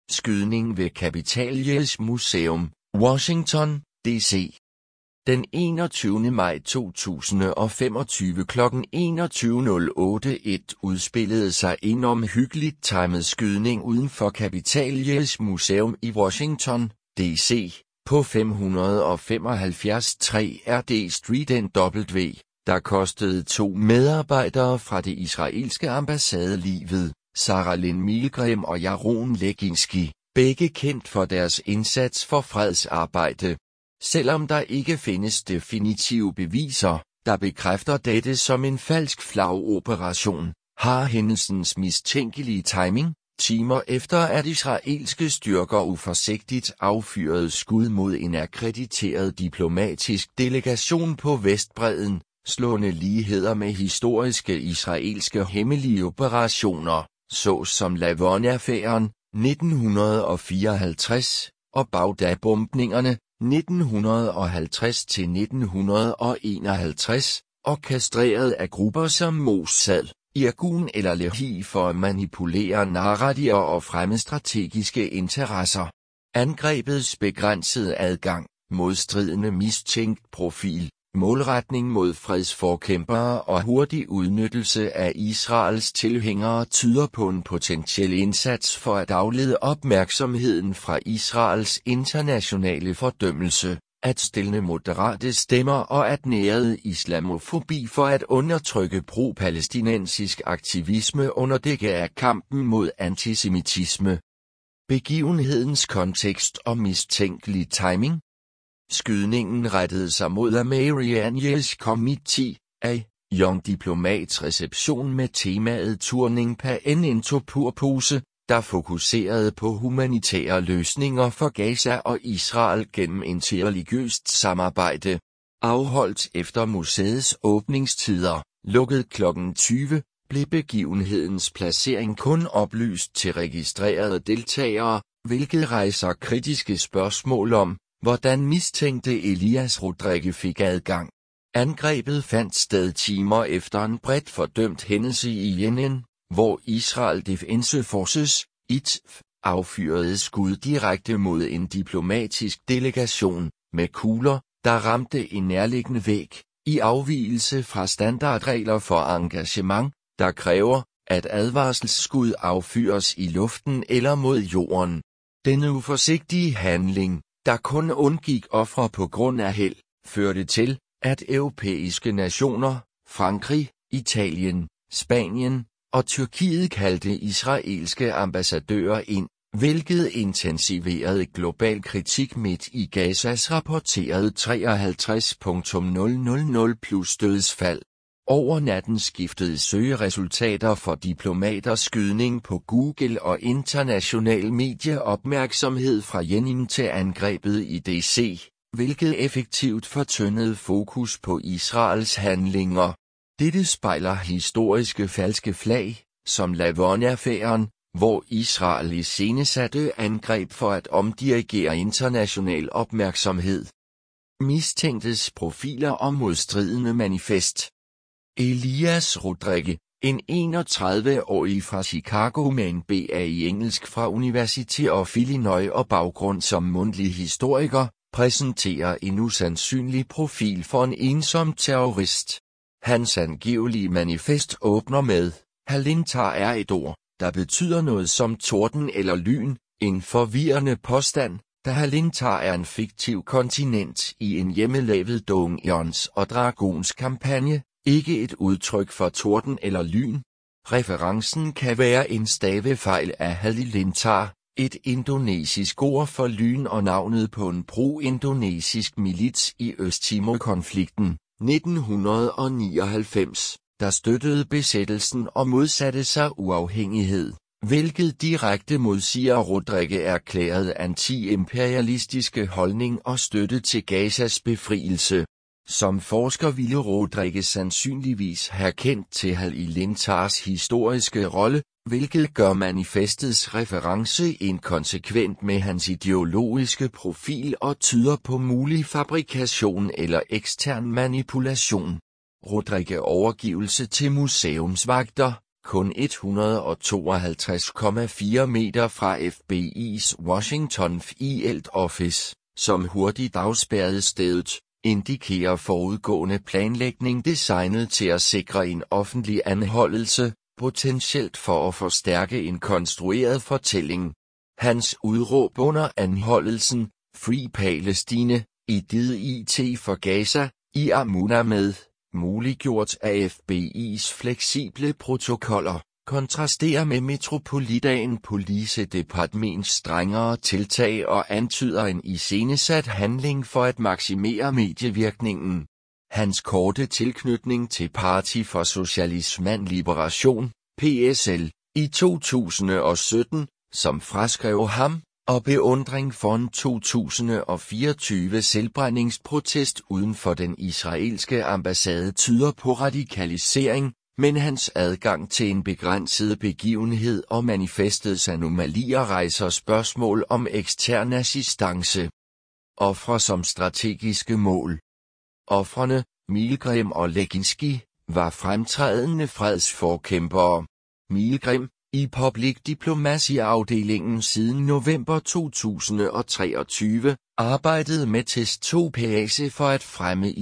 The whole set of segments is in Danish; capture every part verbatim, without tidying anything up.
Skydning ved Capitol Museum, Washington, D C Den enogtyvende maj to tusind og femogtyve klokken enogtyve nul otte et udspillede sig en omhyggeligt timet skydning uden for Capitol Museum i Washington, D C, på fem hundrede femoghalvfjerds tre R D Street N W, der kostede to medarbejdere fra det israelske ambassade livet, Sarah Lynn Milgram og Yaron Leginski, begge kendt for deres indsats for fredsarbejde. Selvom der ikke findes definitive beviser, der bekræfter dette som en falsk flagoperation, har hændelsens mistænkelige timing, timer efter at israelske styrker uforsigtigt affyrede skud mod en akkrediteret diplomatisk delegation på Vestbredden, slående ligheder med historiske israelske hemmelige operationer, såsom Lavon-affæren nitten fireoghalvtreds og Bagdad-bombningerne nitten halvtreds til nitten enoghalvtreds, og kastreret af grupper som Mossad, Irgun eller Lehi for at manipulere narrativer og fremme strategiske interesser. Angrebets begrænsede adgang, modstridende mistænkt profil, målretning mod fredsforkæmpere og hurtig udnyttelse af Israels tilhængere tyder på en potentiel indsats for at aflede opmærksomheden fra Israels internationale fordømmelse, at stille moderate stemmer og at nære islamofobi for at undertrykke pro-palæstinensisk aktivisme under dække af kampen mod antisemitisme. Begivenhedens kontekst og mistænkelig timing. Skydningen rettede sig mod Marianne's Committee, af Young Diplomats reception med temaet Turning Paen into Purpose, der fokuserede på humanitære løsninger for Gaza og Israel gennem interreligiøst samarbejde. Afholdt efter museets åbningstider, lukket klokken tyve, blev begivenhedens placering kun oplyst til registrerede deltagere, hvilket rejser kritiske spørgsmål om, hvordan mistænkte Elias Rodriguez fik adgang. Angrebet fandt sted timer efter en bredt fordømt hændelse i Yemen, hvor Israel Defense Forces, I D F, affyrede skud direkte mod en diplomatisk delegation, med kugler, der ramte en nærliggende væg, i afvigelse fra standardregler for engagement, der kræver, at advarselsskud affyres i luften eller mod jorden. Denne uforsigtige handling, der kun undgik ofre på grund af held, førte til, at europæiske nationer, Frankrig, Italien, Spanien og Tyrkiet kaldte israelske ambassadører ind, hvilket intensiverede global kritik midt i Gazas rapporterede treoghalvtreds hundrede plus dødsfald. Over natten skiftede søgeresultater for diplomaters skydning på Google og international medieopmærksomhed fra Yemen til angrebet i D C, hvilket effektivt fortyndede fokus på Israels handlinger. Dette spejler historiske falske flag, som Lavon-affæren, hvor Israel iscenesatte angreb for at omdirigere international opmærksomhed. Mistænktes profiler og modstridende manifest. Elias Rodriguez, en enogtredive-årig fra Chicago med en B A i engelsk fra University of Illinois og baggrund som mundtlig historiker, præsenterer en usandsynlig profil for en ensom terrorist. Hans angivelige manifest åbner med, Halintar er et ord, der betyder noget som torden eller lyn, en forvirrende påstand, da Halintar er en fiktiv kontinent i en hjemmelavet Dungeons og Dragons kampagne, ikke et udtryk for torden eller lyn. Referencen kan være en stavefejl af Halilintar, et indonesisk ord for lyn og navnet på en pro-indonesisk milits i Østtimor-konflikten, nitten nioghalvfems, der støttede besættelsen og modsatte sig uafhængighed, hvilket direkte modsiger Rodriguez erklærede anti-imperialistiske holdning og støtte til Gazas befrielse. Som forsker ville Rodriguez sandsynligvis have kendt til Halilintars historiske rolle, hvilket gør manifestets reference inkonsekvent med hans ideologiske profil og tyder på mulig fabrikation eller ekstern manipulation. Rodriguez overgivelse til museumsvagter. kun et hundrede og tooghalvtreds komma fire meter fra F B I's Washington Field Office, som hurtigt afspærrede stedet, indikerer forudgående planlægning designet til at sikre en offentlig anholdelse, potentielt for at forstærke en konstrueret fortælling. Hans udråb under anholdelsen, Free Palestine, I D I T for Gaza, i Amunah med, muliggjort af F B I's fleksible protokoller, kontrasterer med Metropolitan Police Departments strengere tiltag og antyder en iscenesat handling for at maksimere medievirkningen. Hans korte tilknytning til Parti for Socialisme Liberation, P S L, i to tusind og sytten, som fraskrev ham, og beundring for en to tusind og fireogtyve selvbrændingsprotest uden for den israelske ambassade tyder på radikalisering, men hans adgang til en begrænset begivenhed og manifestets anomalier rejser spørgsmål om ekstern assistance. Ofre som strategiske mål. Ofrene, Milgrim og Leginsky, var fremtrædende fredsforkæmpere. Milgrim, i Public Diplomacy-afdelingen siden november to tusind og treogtyve, arbejdede med Test to Pace for at fremme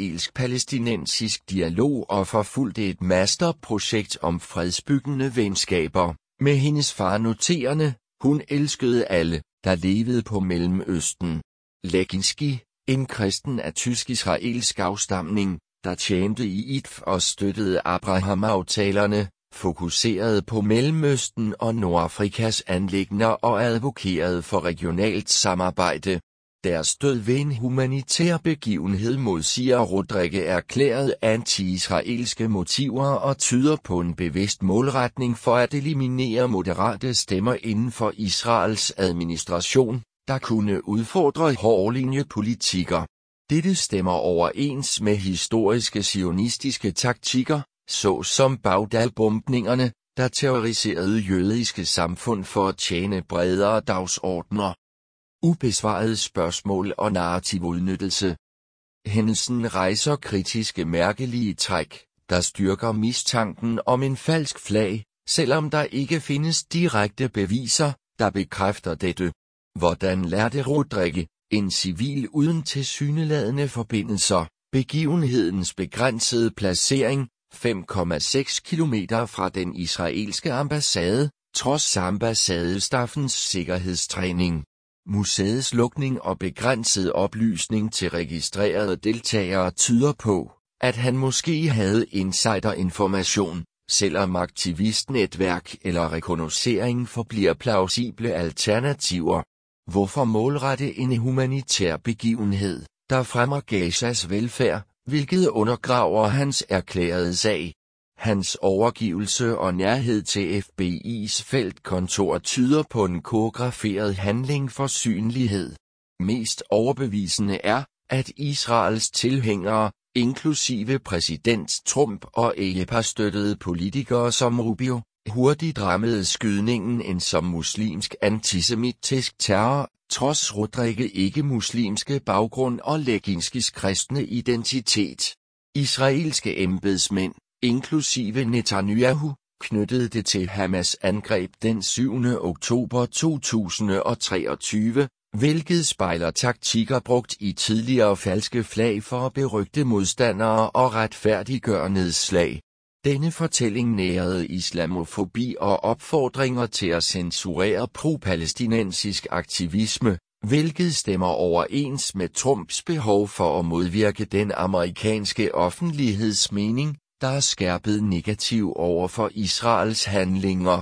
israelsk-palæstinensisk dialog og forfulgte et masterprojekt om fredsbyggende venskaber. Med hendes far noterende, hun elskede alle, der levede på Mellemøsten. Leginsky, en kristen af tysk-israelsk afstamning, der tjente i I D F og støttede Abraham-aftalerne, fokuserede på Mellemøsten og Nordafrikas anliggender og advokerede for regionalt samarbejde. Deres død ved en humanitær begivenhed modsiger Rodriguez erklæret anti-israelske motiver og tyder på en bevidst målretning for at eliminere moderate stemmer inden for Israels administration, der kunne udfordre hårdlinjepolitikker. Dette stemmer overens med historiske zionistiske taktikker, såsom Bagdad-bombningerne, der terroriserede jødiske samfund for at tjene bredere dagsordner. Ubesvarede spørgsmål og narrativudnyttelse. Hændelsen rejser kritiske mærkelige træk, der styrker mistanken om en falsk flag, selvom der ikke findes direkte beviser, der bekræfter dette. Hvordan lærte Rodriguez, en civil uden tilsyneladende forbindelser, begivenhedens begrænsede placering, fem komma seks kilometer fra den israelske ambassade, trods ambassadestaffens sikkerhedstræning. Museets lukning og begrænset oplysning til registrerede deltagere tyder på, at han måske havde insiderinformation, selvom aktivistnetværk eller rekognoscering forbliver plausible alternativer. Hvorfor målrette en humanitær begivenhed, der fremmer Gazas velfærd, hvilket undergraver hans erklærede sag? Hans overgivelse og nærhed til F B I's feltkontor tyder på en koreograferet handling for synlighed. Mest overbevisende er, at Israels tilhængere, inklusive præsident Trump og Epa-støttede politikere som Rubio, hurtigt rammede skydningen end som muslimsk antisemitisk terror, trods Rodriguez ikke-muslimske baggrund og Leginskys kristne identitet. Israelske embedsmænd, inklusive Netanyahu, knyttede det til Hamas angreb den syvende oktober to tusind og treogtyve, hvilket spejler taktikker brugt i tidligere falske flag for at berygte modstandere og retfærdiggøre nedslag. Denne fortælling nærede islamofobi og opfordringer til at censurere pro-palæstinensisk aktivisme, hvilket stemmer overens med Trumps behov for at modvirke den amerikanske offentligheds mening, der er skærpet negativ over for Israels handlinger.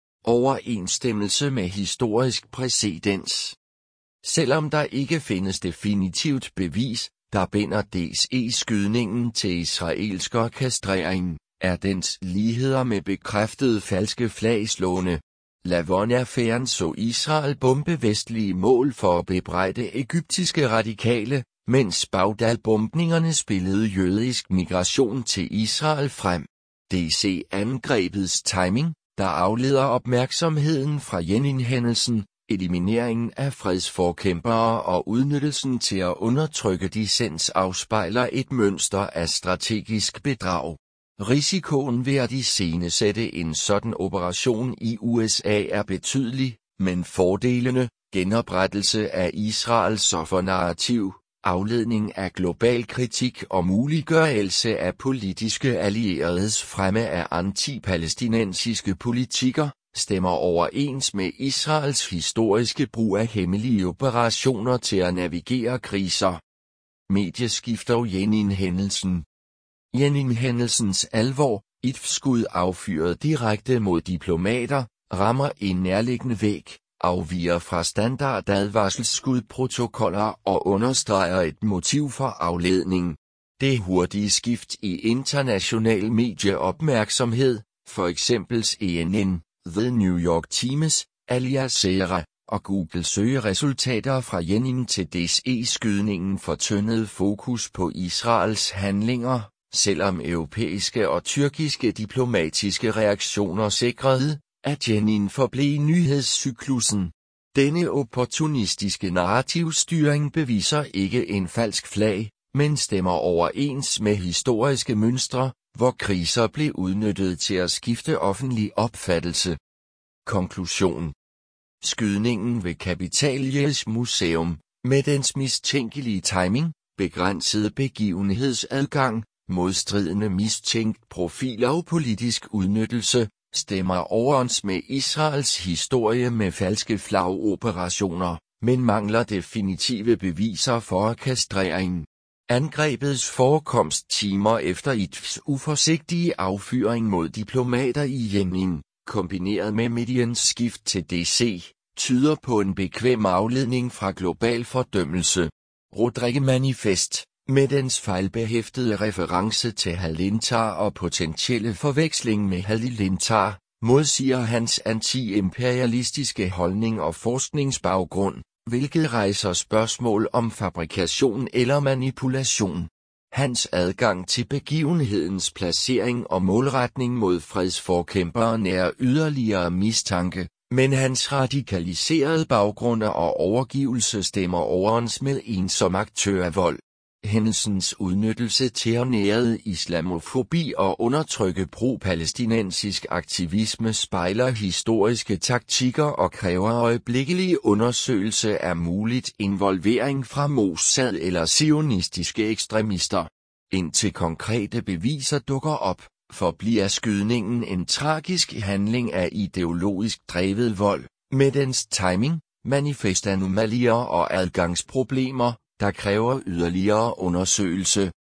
Overensstemmelse med historisk præcedens. Selvom der ikke findes definitivt bevis, der binder D S E-skydningen til israelsk orkestrering, er dens ligheder med bekræftede falske flag slående. Lavon-affæren så Israel bombe vestlige mål for at bebrejde egyptiske radikale, mens Bagdad-bombningerne spillede jødisk migration til Israel frem. D C-angrebets timing, der afleder opmærksomheden fra Jenin-hændelsen, elimineringen af fredsforkæmpere og udnyttelsen til at undertrykke dissens afspejler et mønster af strategisk bedrag. Risikoen ved at iscenesætte en sådan operation i U S A er betydelig, men fordelene, genoprettelse af Israels offernarrativ, afledning af global kritik og muliggørelse af politiske allieredes fremme af antipalæstinensiske politikker, stemmer overens med Israels historiske brug af hemmelige operationer til at navigere kriser. Medieskifter Jenin-hændelsen. Jenin-hændelsens alvor, et skud affyret direkte mod diplomater, rammer en nærliggende væg, afviger fra standardadvarselsskudprotokoller og understreger et motiv for afledning. Det hurtige skift i international medieopmærksomhed, for eksempel C N N, The New York Times, Al Jazeera og Google søgeresultater fra Jenin til D C-skydningen fortyndede fokus på Israels handlinger, selvom europæiske og tyrkiske diplomatiske reaktioner sikrede, at Jenin forblev nyhedscyklussen. Denne opportunistiske narrativstyring beviser ikke en falsk flag, men stemmer overens med historiske mønstre, hvor kriser blev udnyttet til at skifte offentlig opfattelse. Konklusion. Skydningen ved Kapitaliets Museum, med dens mistænkelige timing, begrænsede begivenhedsadgang, modstridende mistænkt profil og politisk udnyttelse, stemmer overens med Israels historie med falske flagoperationer, men mangler definitive beviser for kastrering. Angrebets forekomst timer efter I T F's uforsigtige affyring mod diplomater i Yemen, kombineret med mediens skift til D C, tyder på en bekvem afledning fra global fordømmelse. Rodrigue Manifest, med dens fejlbehæftede reference til Halintar og potentielle forveksling med Halilintar, modsiger hans anti-imperialistiske holdning og forskningsbaggrund, hvilket rejser spørgsmål om fabrikation eller manipulation. Hans adgang til begivenhedens placering og målretning mod fredsforkæmpere nærer yderligere mistanke, men hans radikaliserede baggrund og overgivelse stemmer overens med en som aktør af vold. Hændelsens udnyttelse til at nære islamofobi og undertrykke pro-palæstinensisk aktivisme spejler historiske taktikker og kræver øjeblikkelig undersøgelse af muligt involvering fra Mossad eller zionistiske ekstremister. Indtil konkrete beviser dukker op, forbliver skydningen en tragisk handling af ideologisk drevet vold, med dens timing, manifestanomalier og adgangsproblemer, der kræver yderligere undersøgelse.